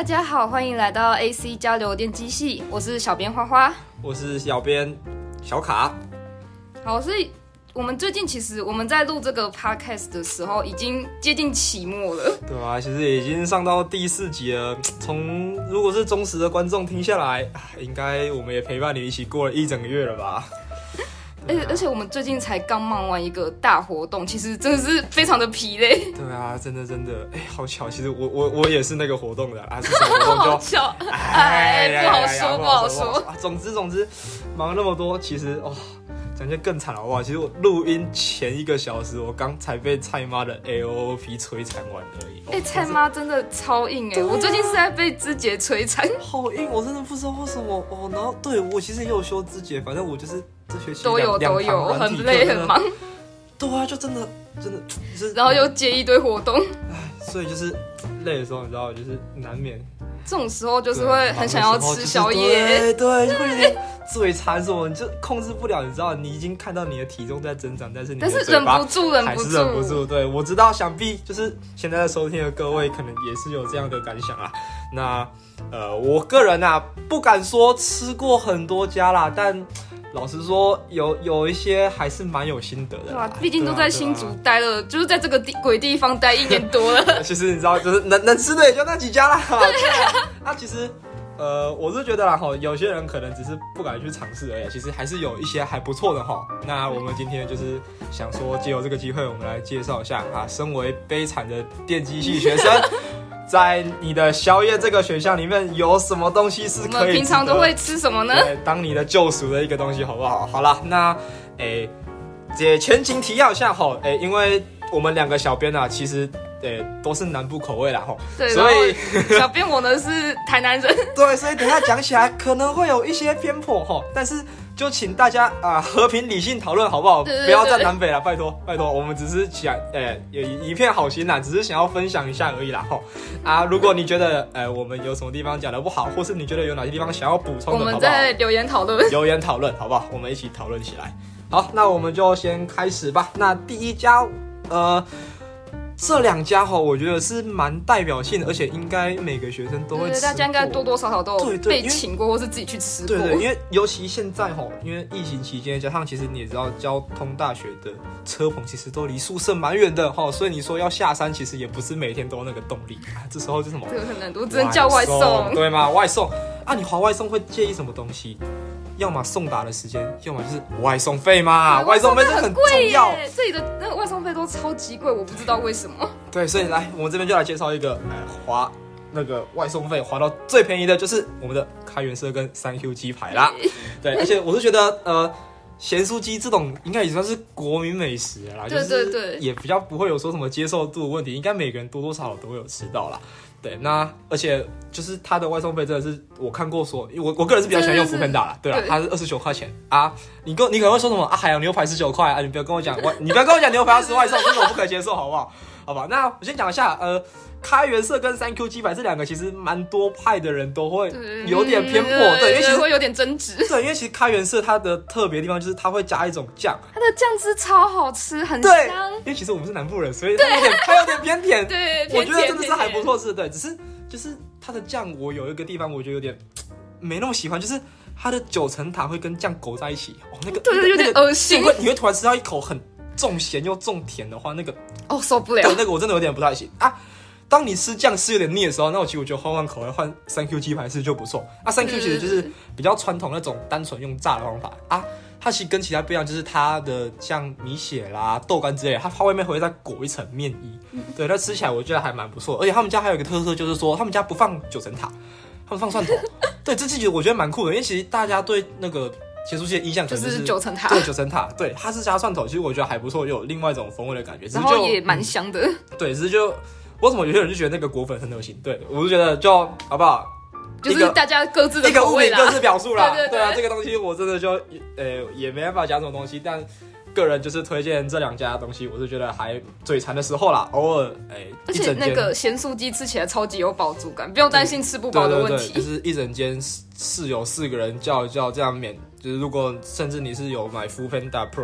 家好，欢迎来到 AC 交流电机系，我是小编花花， 我是小编小卡。 好，所以我们最近其实我们在录这个 podcast 的时候，已经接近期末了。 对啊，其实已经上到第4集了。如果是忠实的观众听下来，应该我们也陪伴你一起过了1整个月了吧？ 而且我们最近才刚忙完一个大活动，其实真的是非常的疲累。 对啊，真的，好巧，其实我也是那个活动的啊，是什么活动就好巧，不好说。 总之，忙那么多，其实讲件更惨好不好？其实我录音前1个小时，我刚才被蔡妈的 AOP 摧残完而已。 蔡妈真的超硬哎！我最近是在被肢节摧残， 好硬，我真的不知道为什么哦。然后对我其实也有修肢节，反正我就是这学期都有，很累很忙。 对啊，就真的就是， 然后又接一堆活动， 所以就是累的时候，你知道，就是难免。 这种时候就是会很想要吃宵夜， 对，会有点嘴馋什么，你就控制不了。你知道，你已经看到你的体重在增长，但是忍不住， 还是忍不住。对，我知道，想必就是现在收听的各位，可能也是有这样的感想啦。那我个人啊，不敢说吃过很多家啦，但老实说，有一些还是蛮有心得的， 对吧？毕竟都在新竹待了，就是在这个鬼地方待1年多了。 其实你知道，就是能吃的也就那几家啦。那其实，我是觉得啦，有些人可能只是不敢去尝试而已，其实还是有一些还不错的哈。那我们今天就是想说，借由这个机会，我们来介绍一下啊，身为悲惨的电机系学生。在你的宵夜这个选项里面有什么东西是可以？ 我们平常都会吃什么呢？ 对，当你的救赎的一个东西，好不好？好啦，那前情提要一下哈，因为我们2个小编啊，其实都是南部口味啦哈， 对， 所以小编我呢是台南人， 对，所以等一下讲起来可能会有一些偏颇哈，但是就请大家和平理性讨论好不好？ 对， 不要站南北啦，拜托，我们只是想有一片好心啦，只是想要分享一下而已啦哈。如果你觉得我们有什么地方讲得不好，或是你觉得有哪些地方想要补充的， 我们在留言讨论， 好不好？我们一起讨论起来。好，那我们就先开始吧。那第一家这2家我觉得是蛮代表性的，而且应该每个学生都会吃过， 大家应该多多少少都有被请过，或是自己去吃过。 对，因为尤其现在因为疫情期间，加上其实你也知道，交通大学的车棚其实都离宿舍蛮远的所以你说要下山，其实也不是每天都有那个动力。这时候就什么？ 这个很难，我只能叫外送， 对吗？外送你滑外送会介意什么东西？要么送达的时间，要么就是外送费嘛。外送费真的很重要， 这里的那个外送费都超级贵，我不知道为什么。 对，所以来我们这边就来介绍一个划那个外送费划到最便宜的，就是我们的开元社跟3Q 鸡排啦。对，而且我是觉得咸酥鸡这种应该也算是国民美食啦， 对， 也比较不会有说什么接受度的问题，应该每个人多多少少都会有吃到啦。对，那而且就是它的外送费真的是我看过说，我个人是比较喜欢用Foodpanda啦，对啦，它是29块钱啊。你可能会说什么海洋牛排19块啊？你不要跟我讲牛排要吃外送，这个我不可以接受，好不好？好吧，那我先讲一下开元社跟3Q 鸡排这2个其实蛮多派的人都会有点偏颇，对，因为其实会有点争执。 对，因为其实开元社它的特别的地方就是它会加一种酱， 它的酱汁超好吃，很香。 因为其实我们是南部人，所以它有点偏甜。 对， 我觉得真的是还不错吃。对，只是就是它的酱，我有一个地方我觉得有点没那么喜欢，就是它的9层塔会跟酱勾在一起，那个对，有点恶心。 你会突然吃到一口很重咸又重甜的话，那个受不了。 对，那个我真的有点不太行啊。当你吃酱吃有点腻的时候，那我觉得换口味，换3Q 鸡排吃就不错。3Q 其实就是比较传统那种单纯用炸的方法啊。它其实跟其他不一样，就是它的像米血啦、豆干之类的，它外面会再裹一层面衣。对，那吃起来我觉得还蛮不错。而且他们家还有一个特色，就是说他们家不放9层塔，他们放蒜头。对，这其实我觉得蛮酷的，因为其实大家对那个咸酥鸡的印象可能就是 9层塔， 对9层塔，对，它是加蒜头，其实我觉得还不错，有另外一种风味的感觉， 然后也蛮香的。 对，只是就为什么有些人就觉得那个果粉很恶心？对，我就觉得就好不好？ 就是大家各自的口味啦，一个物品各自表述啦。 对啊，这个东西我真的就也没办法讲什么东西，但个人就是推荐这2家的东西，我是觉得还嘴馋的时候啦，偶尔而且那个咸酥鸡吃起来超级有饱足感，不用担心吃不饱的问题。 对，就是一整间室友4个人叫一叫这样免，就是如果甚至你是有买 Foodpanda Pro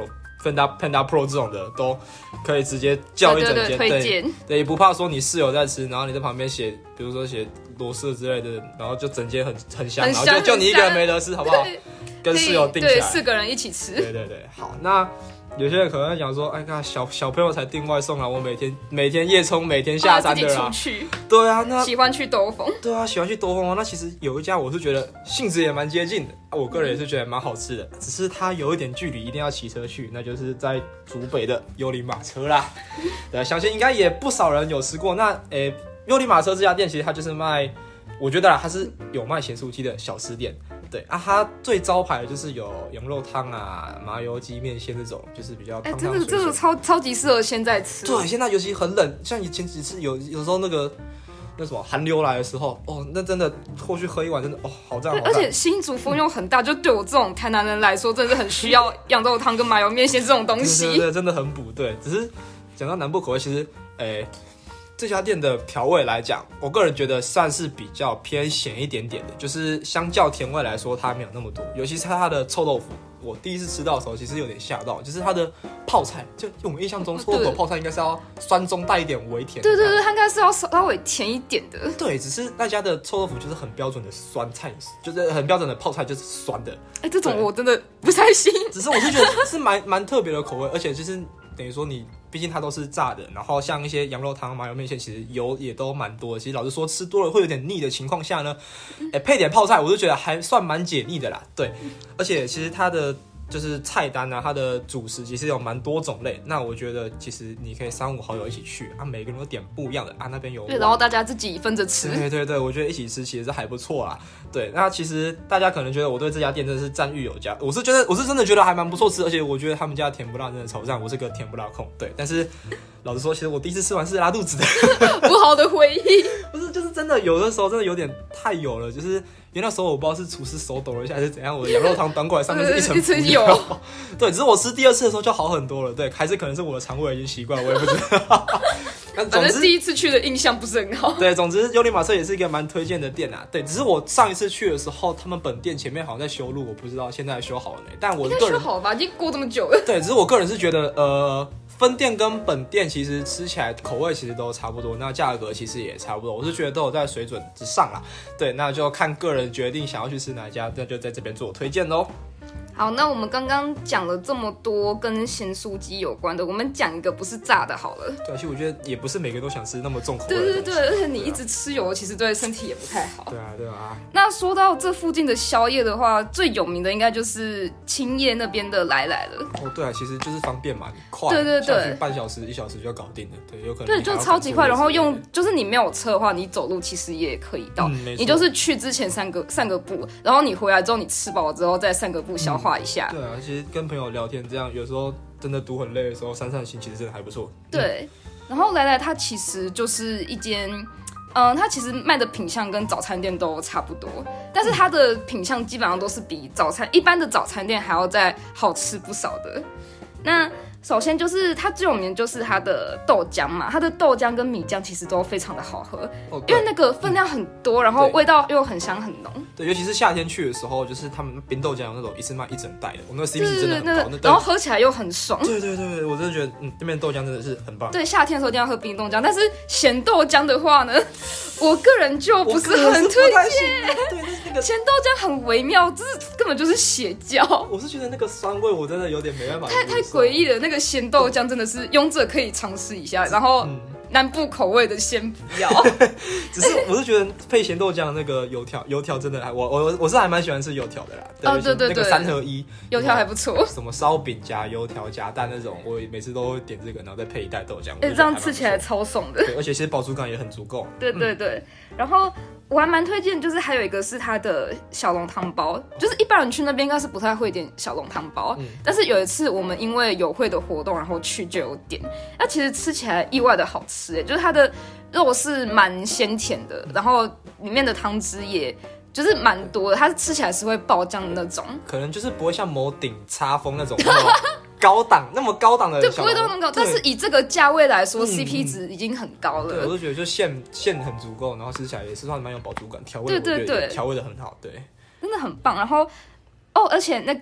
Panda Pro 这种的都可以直接叫一整间， 推荐， 对，也不怕说你室友在吃，然后你在旁边写，比如说写螺丝之类的，然后就整间很香，然后就你一个人没得吃，好不好？跟室友订起来， 对，4个人一起吃。 对，好，那有些人可能会讲说，哎呀，小朋友才订外送啊，我每天夜冲，每天下山的啦。 自己出去。 对啊，那喜欢去兜风。 对啊，喜欢去兜风啊。那其实有一家我是觉得性质也蛮接近的，我个人也是觉得蛮好吃的，只是它有一点距离，一定要骑车去，那就是在竹北的幽灵马车啦。对，相信应该也不少人有吃过。那幽灵马车这家店其实它就是卖，我觉得啦，它是有卖咸酥鸡的小吃店。对啊，它最招牌的就是有羊肉汤啊、麻油鸡、面线这种，就是比较汤汤水水。 真的超级适合现在吃。 对，现在尤其很冷，像以前几次有时候那什么寒流来的时候，哦，那真的过去喝一碗，真的哦，好赞。 而且新竹风又很大，就对我这种台南人来说，真的很需要羊肉汤跟麻油面线这种东西。 对，真的很补。对，只是讲到南部口味，其实这家店的调味来讲，我个人觉得算是比较偏咸一点点的，就是相较甜味来说，它没有那么多。尤其是它的臭豆腐，我第一次吃到的时候，其实有点吓到，就是它的泡菜，就我们印象中臭豆腐泡菜应该是要酸中带一点微甜。 对，它应该是要稍微甜一点的。 对，只是那家的臭豆腐就是很标准的酸菜，就是很标准的泡菜就是酸的。 这种我真的不太行。 只是我是觉得是蛮特别的口味，而且就是等于说你。毕竟它都是炸的，然后像一些羊肉汤、麻油面线，其实油也都蛮多的。其实老实说，吃多了会有点腻的情况下呢，配点泡菜，我就觉得还算蛮解腻的啦。对，而且其实它的就是菜单啊，它的主食其实有蛮多种类。那我觉得其实你可以3、5好友一起去啊，每个人都点不一样的啊，那边有对，然后大家自己分着吃。 对，我觉得一起吃其实还不错啦。对，那其实大家可能觉得我对这家店真的是赞誉有加，我是真的觉得还蛮不错吃，而且我觉得他们家的甜不辣真的超赞，我是个甜不辣控。对，但是老实说，其实我第一次吃完是拉肚子的， 不好的回忆。 不是，就是真的有的时候真的有点太油了，就是因为那时候我不知道是厨师手抖了一下还是怎样，我的羊肉汤端过来上面是一层油。对，只是我吃第2次的时候就好很多了。对，还是可能是我的肠胃已经习惯了，我也不知道。 反正第一次去的印象不是很好。 对，总之幽灵马车也是一个蛮推荐的店啊。对，只是我上一次去的时候，他们本店前面好像在修路，我不知道现在修好了没。但我个人应该修好了吧，已经过这么久了。 对，只是我个人是觉得分店跟本店其实吃起来口味其实都差不多，那价格其实也差不多，我是觉得都有在水准之上啦。对，那就看个人决定想要去吃哪一家，那就在这边做推荐咯。 好，那我们刚刚讲了这么多跟咸酥鸡有关的，我们讲一个不是炸的好了。 对，其实我觉得也不是每个人都想吃那么重口味的。 对，而且你一直吃油，其实对身体也不太好。 对啊。 那说到这附近的宵夜的话，最有名的应该就是青叶那边的来了。 哦，对啊，其实就是方便嘛，快。 对， 下去半小时、1小时就搞定了。对，有可能。 对，就超级快。然后就是你没有车的话，你走路其实也可以到。你就是去之前散个步，然后你回来之后，你吃饱了之后再散个步消化一下。 对啊。其实跟朋友聊天这样，有时候真的读很累的时候，散心其实真的还不错。对， 然后来它其实就是一间，它其实卖的品项跟早餐店都差不多，但是它的品项基本上都是比一般的早餐店还要再好吃不少的。那首先就是它最有名就是它的豆浆嘛，它的豆浆跟米浆其实都非常的好喝，因为那个分量很多，然后味道又很香很浓。 对，尤其是夏天去的时候，就是他们冰豆浆有那种一次卖1整袋的，我那个 CP 值真的很高， 然后喝起来又很爽。 对，我真的觉得那边豆浆真的是很棒。 对，夏天的时候一定要喝冰豆浆，但是咸豆浆的话呢，我个人就不是很推荐。对，那个咸豆浆很微妙，根本就是邪教。 我是觉得那个酸味我真的有点没办法， 太诡异了。那个咸豆浆真的是勇者可以尝试一下，然后南部口味的先不要。 只是我是觉得配咸豆浆那个油条真的我是还蛮喜欢吃油条的啦。对，那个3合1 油条还不错。 什么烧饼加油条加蛋那种，我每次都会点这个，然后再配一袋豆浆。 这样吃起来超爽的。 对，而且其实饱足感也很足够。 对，然后我还蛮推荐，就是还有一个是它的小笼汤包，就是一般人去那边应该是不太会点小笼汤包，但是有一次我们因为友会的活动，然后去就有点，那其实吃起来意外的好吃，就是它的肉是蛮鲜甜的，然后里面的汤汁也就是蛮多的，它吃起来是会爆浆的那种， 可能就是不会像某顶叉风那种那么高档的， 对，不会到那么高，但是以这个价位来说，CP 值已经很高了。 对，我就觉得就馅很足够，然后吃起来也是算蛮有饱足感，调味的很好，对， 真的很棒。然后而且那个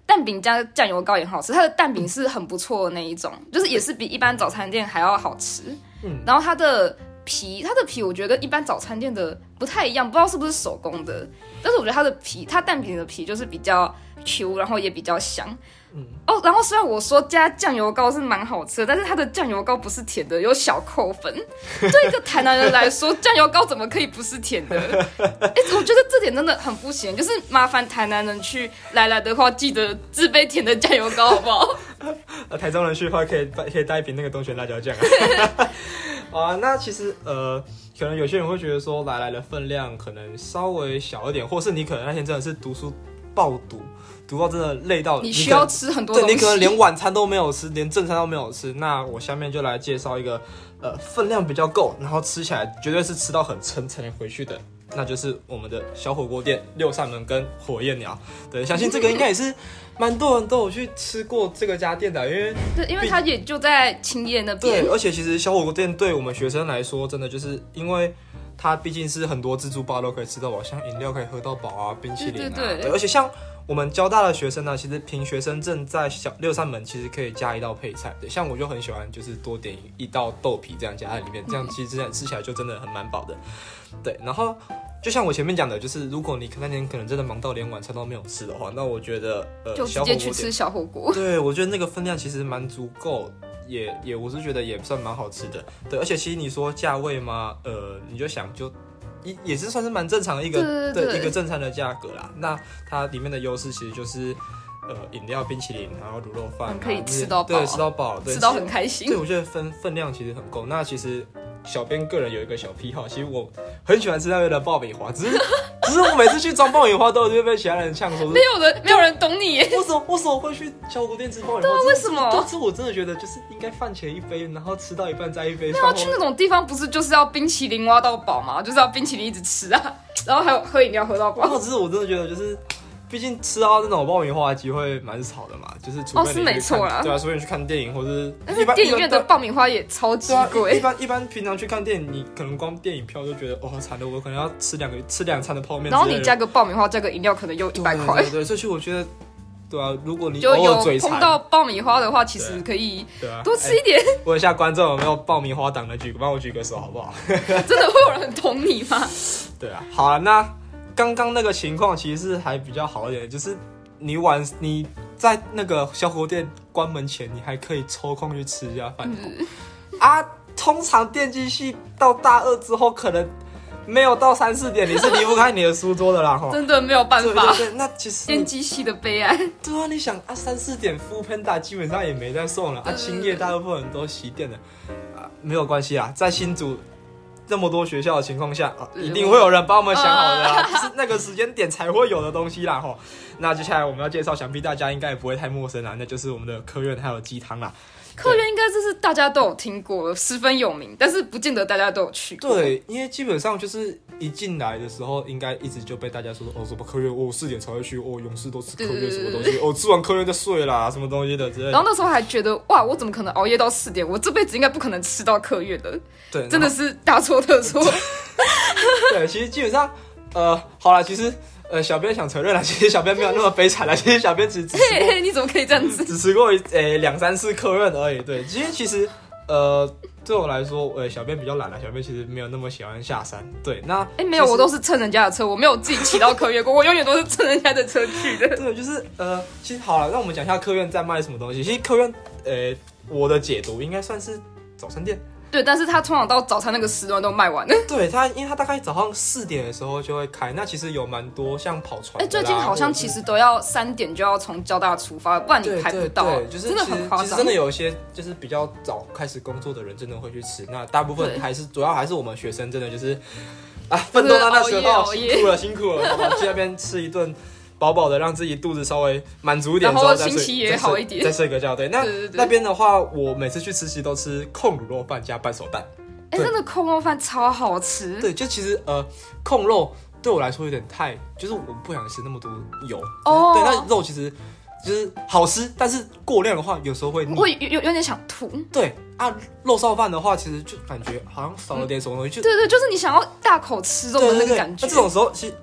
蛋饼加酱油膏也很好吃，它的蛋饼是很不错的那一种，就是也是比一般早餐店还要好吃。然后它的皮我觉得跟一般早餐店的不太一样，不知道是不是手工的，但是我觉得它蛋饼的皮就是比较 Q， 然后也比较香。然后虽然我说加酱油膏是蛮好吃的，但是它的酱油膏不是甜的，有小扣分。对一个台南人来说，酱油膏怎么可以不是甜的？我觉得这点真的很不行，就是麻烦台南人去来的话，记得自备甜的酱油膏，好不好？ 台中人去的话，可以带一瓶那个东泉辣椒酱啊。那其实可能有些人会觉得说，来的分量可能稍微小一点，或是你可能那天真的是读书爆读到真的累到你需要吃很多东西， 对，你可能连晚餐都没有吃，连正餐都没有吃。那我下面就来介绍一个分量比较够，然后吃起来绝对是吃到很撑才能回去的，那就是我们的小火锅店六扇门跟火焰鸟。对，相信这个应该也是蛮多人都有去吃过这个家店的，因为它也就在青叶那边。 对，而且其实小火锅店对我们学生来说，真的就是因为它毕竟是很多自助吧都可以吃到饱，像饮料可以喝到饱啊，冰淇淋啊，对，而且像我们交大的学生呢，其实凭学生证在六扇门其实可以加一道配菜，对，像我就很喜欢就是多点一道豆皮这样加在里面，这样其实吃起来就真的很蛮饱的，对。然后就像我前面讲的，就是如果你那天可能真的忙到连晚餐都没有吃的话，那我觉得就直接去吃小火锅。 对，我觉得那个分量其实蛮足够。我是觉得也算蛮好吃的，对，而且其实你说价位嘛，你就想也是算是蛮正常的一个正餐的价格啦。那它里面的优势其实就是饮料、冰淇淋，然后卤肉饭， 可以吃到饱， 对，吃到饱，对， 吃到很开心。 对，我觉得分量其实很够。那其实小编个人有一个小癖好，其实我很喜欢吃那边的爆米花，只是我每次去装爆米花都会被其他人呛说，没有人懂你耶。 为什么会去小火锅店吃爆米花？ 对啊，为什么？ 这我真的觉得就是应该饭前一杯，然后吃到一半再一杯。 没有去那种地方，不是就是要冰淇淋挖到饱吗？就是要冰淇淋一直吃啊，然后还有喝饮料喝到饱。 只是我真的觉得就是。毕竟吃到那种爆米花的机会蛮少的嘛，就是除非你是没错啦， 对啊，除非你去看电影或者是电影院的爆米花也超级贵。 一般平常去看电影，你可能光电影票就觉得惨了，我可能要吃两餐的泡面， 然后你加个爆米花，加个饮料，可能又100块。 对，所以我觉得，对啊，如果你就有嘴馋碰到爆米花的话，其实可以多吃一点。 问一下观众有没有爆米花党的帮我举个手好不好？ 真的会有人懂你吗？ 对啊，好啊，那刚刚那个情况其实是还比较好一点，就是。你在那个小火锅店关门前，你还可以抽空去吃一下饭啊。通常电机系到大2之后，可能没有到3、4点，你是离不开你的书桌的啦。 真的没有办法。 对，那其实电机系的悲哀。 对啊，你想啊，3、4点Foodpanda基本上也没在送了啊，青叶大部分人都熄店了啊，没有关系啊，在新竹。这么多学校的情况下，一定会有人帮我们想好的啦，就是那个时间点才会有的东西啦。那接下来我们要介绍，想必大家应该也不会太陌生啦，那就是我们的科院还有鸡汤啦。 科院应该这是大家都有听过，十分有名，但是不见得大家都有去过。 对，因为基本上就是一进来的时候，应该一直就被大家说什么科院4点才会去勇士都吃科院什么东西吃完科院就睡啦，什么东西的之类的。 然后那时候还觉得哇，我怎么可能熬夜到4点？我这辈子应该不可能吃到科院的。对，真的是大错特错。 对，其实基本上好啦，其实。小编想承认了，其实小编没有那么悲惨了。其实小编只你怎么可以这样子？ 只吃过2、3次科院而已。对，其实对我来说，小编比较懒了。小编其实没有那么喜欢下山。对，那没有，我都是蹭人家的车，我没有自己骑到科院过，我永远都是蹭人家的车去的。 对，就是其实好了，让我们讲一下科院在卖什么东西。其实科院，我的解读应该算是早餐店。 对，但是他通常到早餐那个时段都卖完了。 对，因为他大概早上4点的时候就会开，那其实有蛮多像跑船的啦。 最近好像其实都要3点就要从交大出发，不然你排不到。 对，就是真的很夸张。 其实真的有一些就是比较早开始工作的人，真的会去吃。那大部分主要还是我们学生，真的就是奋斗到那时候辛苦了，好吧，去那边吃一顿。饱饱的，让自己肚子稍微满足一点之后， 然后心情也好一点， 再睡个觉。对，那边的话，我每次去吃其实都吃控卤肉饭加半熟蛋。 真的控肉饭超好吃。 对，就其实控肉对我来说有点太，就是我不想吃那么多油。对，那肉其实就是好吃，但是过量的话，有时候会腻， 会有点想吐。 对啊，肉臊饭的话，其实就感觉好像少了点什么东西。 对，就是你想要大口吃肉的那个感觉。 那这种时候其实。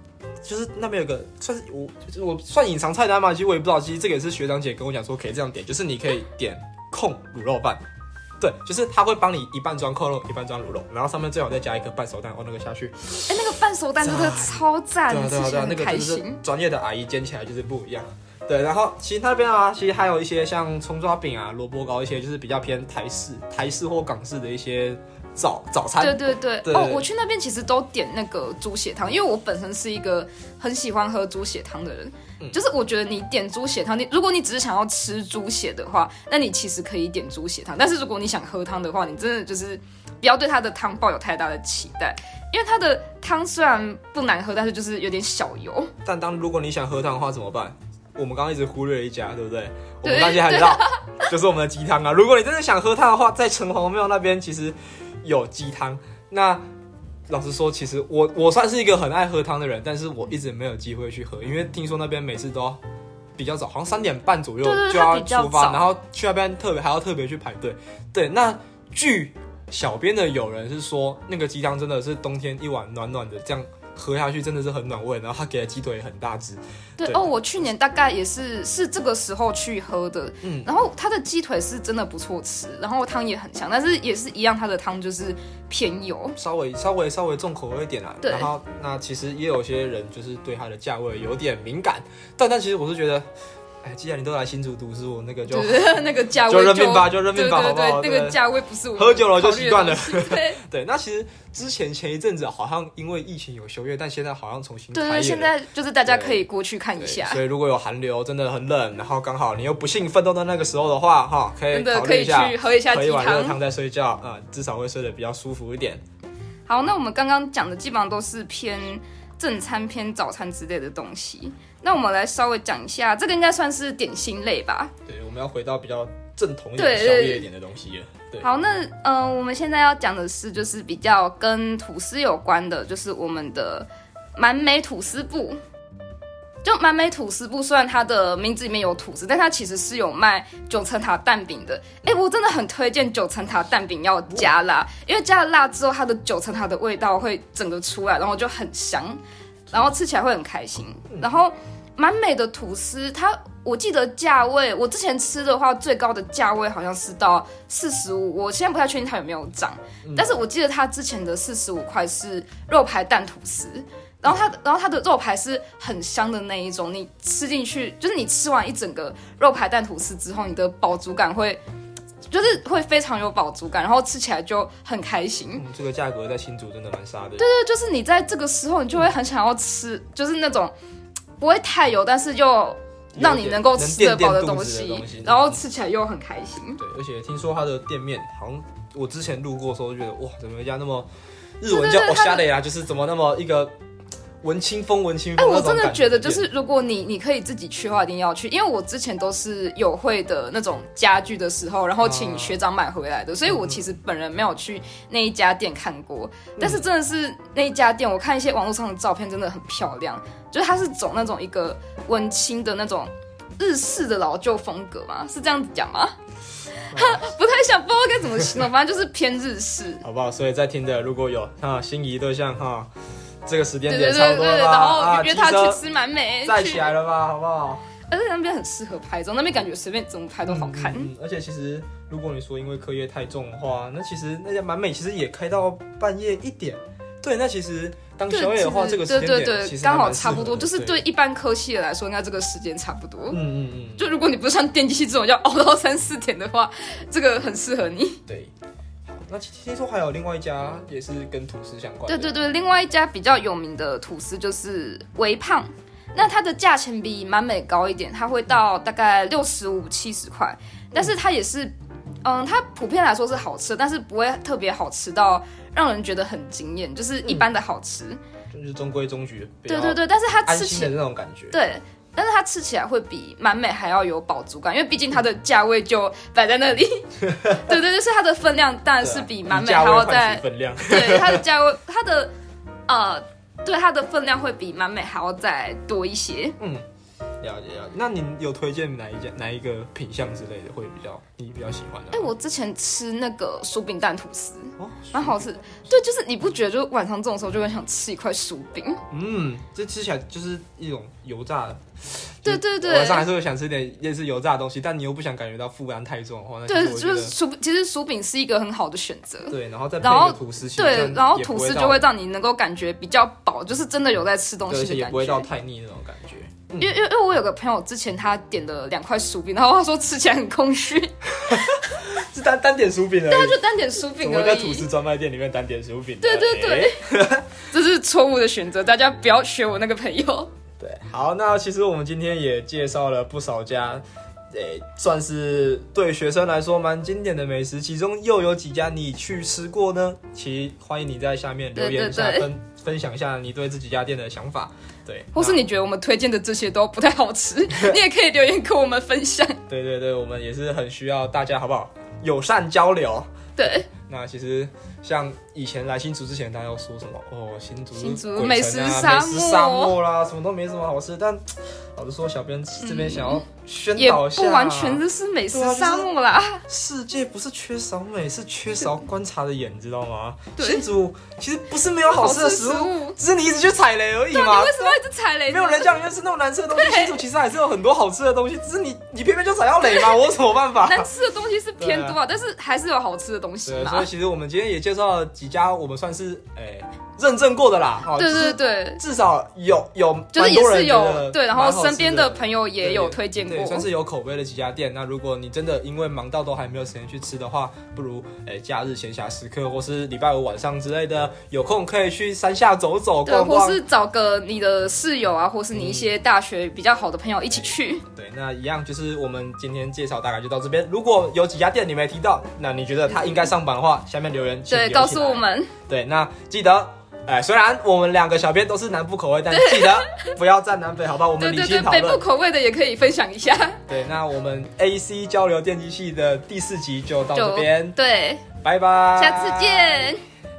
就是那边有个算是我算隐藏菜单嘛，其实我也不知道，其实这个也是学长姐跟我讲说可以这样点，就是你可以点控卤肉饭。对，就是他会帮你一半装控肉，一半装卤肉，然后上面最好再加一颗半熟蛋，那个下去， 那个半熟蛋真的超赞， 对，那个真的是专业的阿姨煎起来就是不一样。对，然后其实那边啊，其实还有一些像葱抓饼啊、萝卜糕一些，就是比较偏台式或港式的一些早餐。 对我去那边其实都点那个猪血汤，因为我本身是一个很喜欢喝猪血汤的人。就是我觉得你点猪血汤，如果你只是想要吃猪血的话，那你其实可以点猪血汤。但是如果你想喝汤的话，你真的就是不要对它的汤抱有太大的期待，因为它的汤虽然不难喝，但是就是有点小油。 但如果你想喝汤的话怎么办？我们刚刚一直忽略了一家，对不对？我们大家还知道，就是我们的鸡汤啊。如果你真的想喝汤的话，在城隍庙那边其实有鸡汤。那老实说，其实我算是一个很爱喝汤的人，但是我一直没有机会去喝，因为听说那边每次都比较早，好像3点半左右就要出发，然后去那边还要特别去排队。对，那据小编的友人是说，那个鸡汤真的是冬天一碗暖暖的，这样喝下去真的是很暖胃，然后他给的鸡腿也很大只。 对哦，我去年大概也是这个时候去喝的，然后它的鸡腿是真的不错吃，然后汤也很香，但是也是一样，它的汤就是偏油， 稍微重口味一点啦。然后那其实也有些人就是对它的价位有点敏感，但其实我是觉得。既然你都来新竹读书，那个就那个价位就认命吧，好不好？ 那个价位不是我喝酒了就习惯了。 对， 那其实之前一阵子好像因为疫情有休业，但现在好像重新开业了。对， 现在就是大家可以过去看一下。 所以如果有寒流，真的很冷，然后刚好你又不幸奋斗的那个时候的话，可以考虑一下， 去喝一下鸡汤， 喝一碗热汤再睡觉，至少会睡得比较舒服一点。 好，那我们刚刚讲的基本上都是偏正餐、偏早餐之类的东西。那我们来稍微讲一下，这个应该算是点心类吧？ 对，我们要回到比较正统一点、宵夜一点的东西了。对， 好，那我们现在要讲的是，就是比较跟吐司有关的，就是我们的满美吐司部。就满美吐司部，虽然它的名字里面有吐司，但它其实是有卖9层塔蛋饼的。我真的很推荐9层塔蛋饼要加辣，因为加了辣之后，它的9层塔的味道会整个出来，然后就很香，然后吃起来会很开心。然后满美的吐司，我记得价位，我之前吃的话，最高的价位好像是到45，我现在不太确定它有没有涨，但是我记得它之前的45块是肉排蛋吐司。然后它的肉排是很香的那一种，你吃进去，就是你吃完一整个肉排蛋吐司之后，你的饱足感会非常有饱足感，然后吃起来就很开心。 这个价格在新竹真的蛮杀的。 对，就是你在这个时候，你就会很想要吃，就是那种不会太油，但是又让你能够吃得饱的东西，然后吃起来又很开心。 对，而且听说它的店面好像我之前路过的时候就觉得，哇，怎么一家那么日文叫おしゃれ啊，就是怎么那么一个。文青风我真的觉得就是如果你可以自己去的话，一定要去，因为我之前都是友会的那种家具的时候，然后请学长买回来的，所以我其实本人没有去那一家店看过，但是真的是那一家店，我看一些网络上的照片真的很漂亮，就是它是走那种一个文青的那种日式的老旧风格嘛，是这样子讲吗？不太想，不知道该怎么形容，反正就是偏日式， 好不好？所以在听的如果有心仪对象这个时间点差不多了吧， 然后约他去吃满美， 再起来了吧，好不好？ 而且那边很适合拍照，那边感觉随便怎么拍都好看。 而且其实如果你说因为课业太重的话，那其实那家满美其实也开到半夜1点。对，那其实当宵夜的话，这个时间点其实刚好差不多，就是对一般科系的来说，应该这个时间差不多。就如果你不是像电机系这种要熬到3、4点的话，这个很适合你。 对。那听说还有另外一家也是跟吐司相关的。 对，另外一家比较有名的吐司就是微胖，那它的价钱比满美高一点，它会到大概65、70块，但是它也是，它普遍来说是好吃，但是不会特别好吃到让人觉得很惊艳，就是一般的好吃， 就是中规中矩。 对，但是它吃起来安心的那种感觉。 对。但是它吃起来会比满美还要有饱足感，因为毕竟它的价位就摆在那里。对，就是它的分量当然是比满美还要再分量。 对，它的价位，对它的分量会比满美还要再多一些。 了解。那你有推荐哪一个品项之类的会你比较喜欢的？ 我之前吃那个薯饼蛋吐司，蛮好吃。对，就是你不觉得就晚上这种时候就很想吃一块薯饼？ 这吃起来就是一种油炸的。 对对对， 晚上还是会想吃点类似油炸的东西，但你又不想感觉到负担太重的话，那对，就是其实薯饼是一个很好的选择。 对，然后再配一个吐司， 对，然后吐司就会让你能够感觉比较饱，就是真的有在吃东西的感觉， 而且也不会到太腻那种感觉。 因为我有个朋友之前他点了2块薯饼，然后他说吃起来很空虚， 是单点薯饼而已。 对，他就单点薯饼而已。 我在吐司专卖店里面单点薯饼。 对对对，这是错误的选择，大家不要学我那个朋友。 对，好，那其实我们今天也介绍了不少家，算是对学生来说蛮经典的美食，其中又有几家你去吃过呢？其实欢迎你在下面留言一下，分享一下你对这几家店的想法。对， 或是你觉得我们推荐的这些都不太好吃，你也可以留言跟我们分享。 对对对，我们也是很需要大家，好不好？友善交流。 对。 那其实像以前来新竹之前，大家要说什么？新竹美食沙漠啦，什么都没什么好吃。但老实说，小编这边想要宣导一下， 也不完全就是美食沙漠啦。 世界不是缺少美，是缺少观察的眼，你知道吗？ 对， 新竹其实不是没有好吃的食物，只是你一直去踩雷而已嘛。 你为什么一直踩雷？ 没有人叫你去吃那种难吃的东西。新竹其实还是有很多好吃的东西，只是你偏偏就踩到雷嘛，我有什么办法？ 难吃的东西是偏多啊，但是还是有好吃的东西嘛。 所以其实我们今天也介绍了几家我们算是认证过的啦。 对对对， 至少有就是也是有对，然后身边的朋友也有推荐过， 对，算是有口碑的几家店。那如果你真的因为忙到都还没有时间去吃的话，不如假日闲暇时刻或是礼拜五晚上之类的，有空可以去山下走走逛逛， 或是找个你的室友啊，或是你一些大学比较好的朋友一起去。 对，那一样就是我们今天介绍大概就到这边。如果有几家店你没提到，那你觉得它应该上榜的话，下面留言对，告诉我们。 对，那记得。虽然我们2个小编都是南部口味，但记得不要站南北，好吧？我们理性讨论。 北部口味的也可以分享一下。 对，那我们 AC 交流电机系的第4集就到这边。 对， 拜拜， 下次见。